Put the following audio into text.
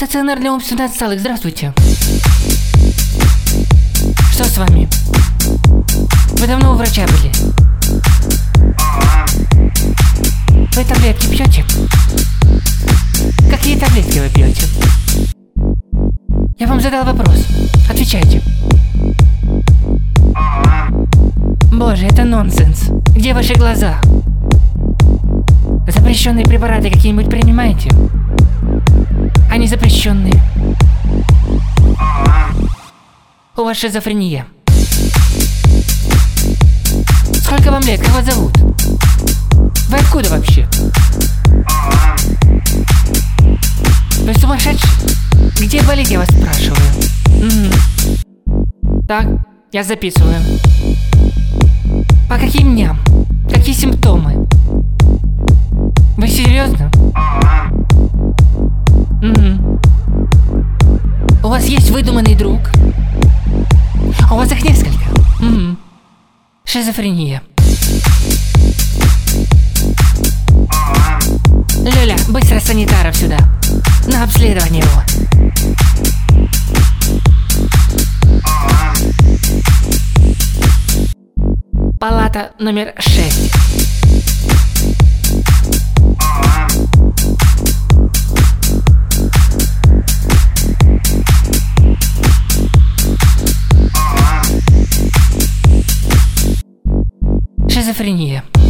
Стационар для умственно отсталых, здравствуйте. Что с вами? Вы давно у врача были? Вы таблетки пьете? Какие таблетки вы пьете? Я вам задал вопрос. Отвечайте. Боже, это нонсенс. Где ваши глаза? Запрещенные препараты какие-нибудь принимаете? Они запрещенные. У вас шизофрения. Сколько вам лет? Как вас зовут? Вы откуда вообще? Вы сумасшедший? Где болит, я вас спрашиваю? Так, я записываю. По каким дням? Какие симптомы? Вы серьезно? У вас есть выдуманный друг? У вас их несколько? Шизофрения. Лёля, быстро санитаров сюда. На обследование его. Палата номер 6. Шизофрения.